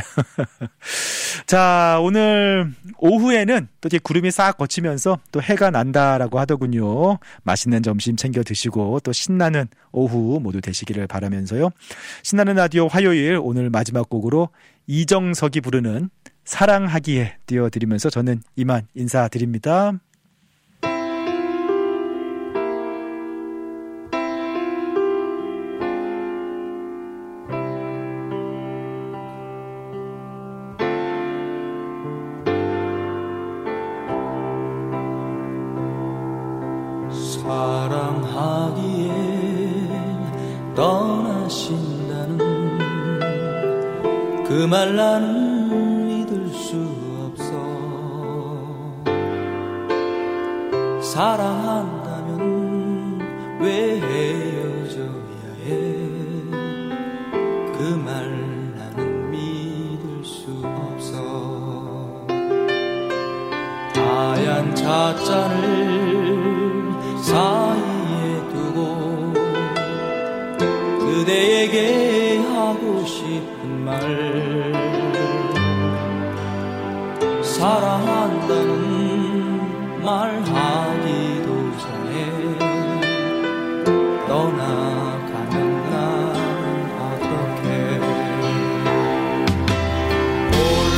자, 오늘 오후에는 또 이렇게 구름이 싹 거치면서 또 해가 난다라고 하더군요. 맛있는 점심 챙겨 드시고 또 신나는 오후 모두 되시기를 바라면서요. 신나는 라디오 화요일 오늘 마지막 곡으로 이정석이 부르는 사랑하기에 띄워드리면서 저는 이만 인사드립니다. 사랑하기엔 떠나신다는 그 말 나는 믿을 수 없어. 사랑한다면 왜 헤어져야 해. 그 말 나는 믿을 수 없어. 하얀 찻잔을 사이에 두고 그대에게 하고 싶은 말 사랑한다는 말하기도 전에 떠나가면 난 어떡해. 홀로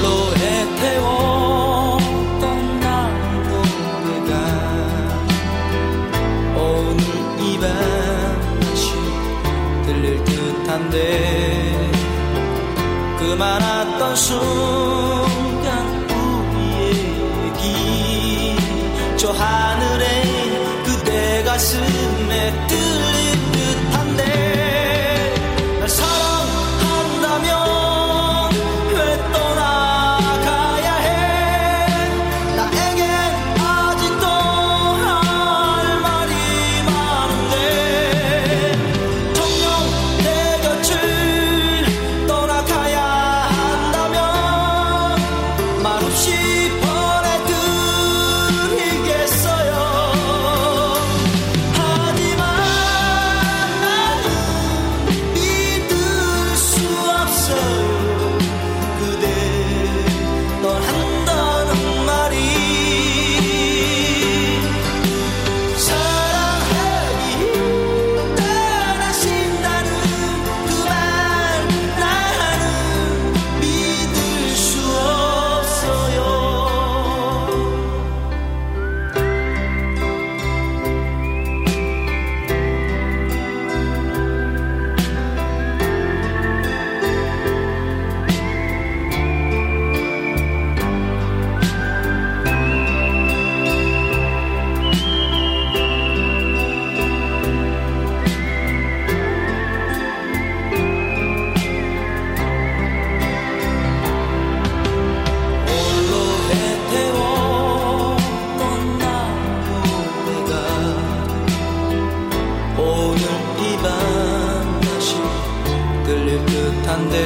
애태웠던 나의 노래가 오늘 이 밤 다시 들릴 듯한데 그 많았던 순간 우리의 얘기 저 하늘에 그대 가슴에 들릴 듯한데 날 사랑한다면 왜 떠나가야 해. 나에겐 아직도 할 말이 많은데 정녕 내 곁을 떠나가야 한다면 말없이 보내드리겠어요. 하지만 나는 믿을 수 없어요. 그대 떠난다는 말이. 사랑하기 떠나신다는 그 말 나는 믿을 수 없어요. 홀로 애태웠던 나의 노래가 오늘 이 밤 다시 들릴 듯한데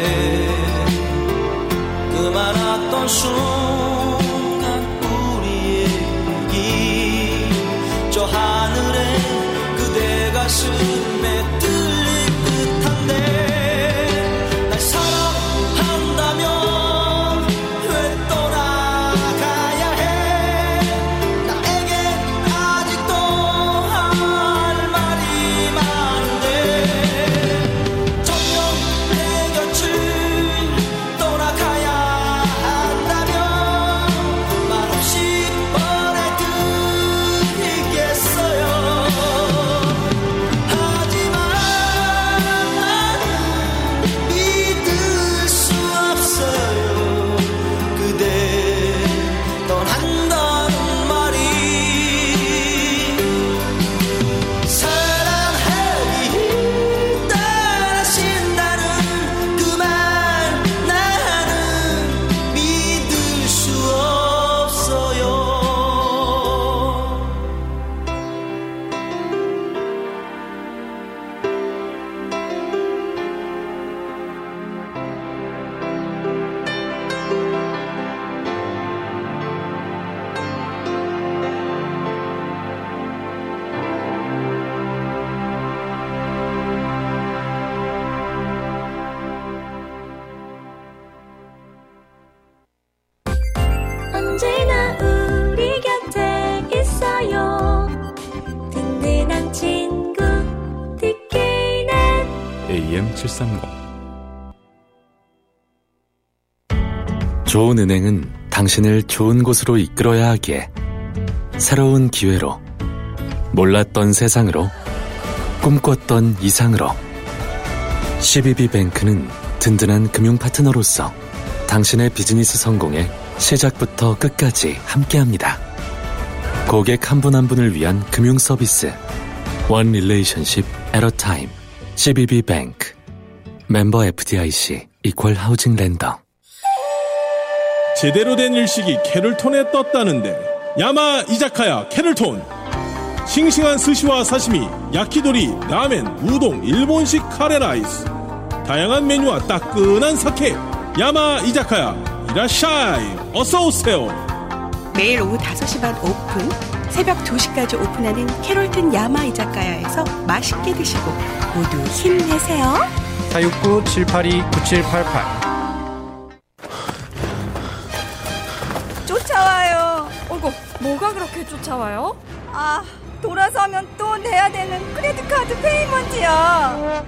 그 많았던 순간 우리의 얘기 저 하늘에 그대 가슴에 들릴 듯한데 날 사랑한다면 왜 떠나가야 해. 나에겐 아직도 할 말이 많은데 정녕 내 곁을 떠나가야 한다면 에이엠 칠삼공. 좋은 은행은 당신을 좋은 곳으로 이끌어야 하기에 새로운 기회로, 몰랐던 세상으로, 꿈꿨던 이상으로 씨비비뱅크는 든든한 금융 파트너로서 당신의 비즈니스 성공에 시작부터 끝까지 함께합니다. 고객 한 분 한 분을 위한 금융 서비스, 원 릴레이션십 at a time. 씨비비뱅크. 멤버 에프디아이씨 이퀄 하우징 랜더. 제대로 된 일식이 캐럴톤에 떴다는데 야마 이자카야 캐럴톤. 싱싱한 스시와 사시미, 야키도리, 라멘, 우동, 일본식 카레라이스, 다양한 메뉴와 따끈한 사케. 야마 이자카야 이라샤이 어서오세요. 매일 오후 다섯 시 반 오픈, 새벽 두 시까지 오픈하는 캐롤튼 야마 이자카야에서 맛있게 드시고 모두 힘내세요. 사육구 칠팔이 구칠팔팔. 쫓아와요. 어이구, 뭐가 그렇게 쫓아와요? 아, 돌아서면 또 내야 되는 크레딧카드 페이먼트야.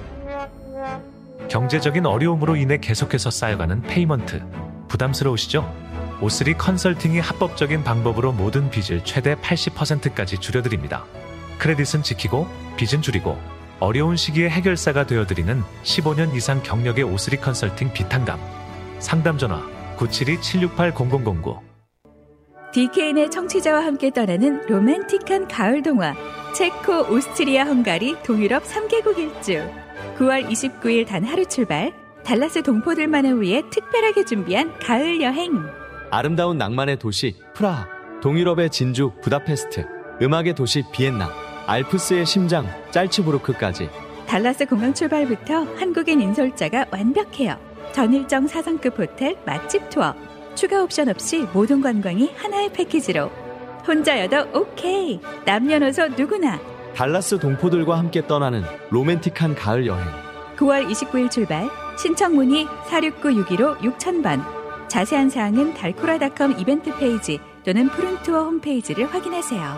경제적인 어려움으로 인해 계속해서 쌓여가는 페이먼트. 부담스러우시죠? 오쓰리 컨설팅이 합법적인 방법으로 모든 빚을 최대 팔십 퍼센트까지 줄여드립니다. 크레딧은 지키고 빚은 줄이고 어려운 시기에 해결사가 되어드리는 십오 년 이상 경력의 오쓰리 컨설팅 비탄감. 상담 전화 구칠이 칠육팔 공공공구. 디케이의 청취자와 함께 떠나는 로맨틱한 가을 동화. 체코, 오스트리아, 헝가리, 동유럽 삼 개국 일주. 구월 이십구일 단 하루 출발. 달라스 동포들만을 위해 특별하게 준비한 가을 여행. 아름다운 낭만의 도시 프라하, 동유럽의 진주 부다페스트, 음악의 도시 비엔나, 알프스의 심장 짤츠부르크까지. 달라스 공항 출발부터 한국인 인솔자가 완벽해요. 전일정 사 성급 호텔, 맛집 투어, 추가 옵션 없이 모든 관광이 하나의 패키지로. 혼자여도 오케이, 남녀노소 누구나. 달라스 동포들과 함께 떠나는 로맨틱한 가을 여행. 구월 이십구일 출발. 신청 문의 사육구 육일오 육천 번. 자세한 사항은 달코라닷컴 이벤트 페이지 또는 푸른투어 홈페이지를 확인하세요.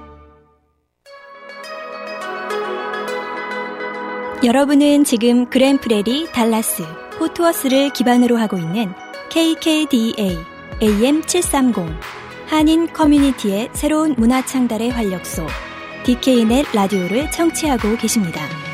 여러분은 지금 그랜프레리 달라스 포트워스를 기반으로 하고 있는 케이케이디에이 에이엠 칠삼공 한인 커뮤니티의 새로운 문화 창달의 활력소 디케이넷 라디오를 청취하고 계십니다.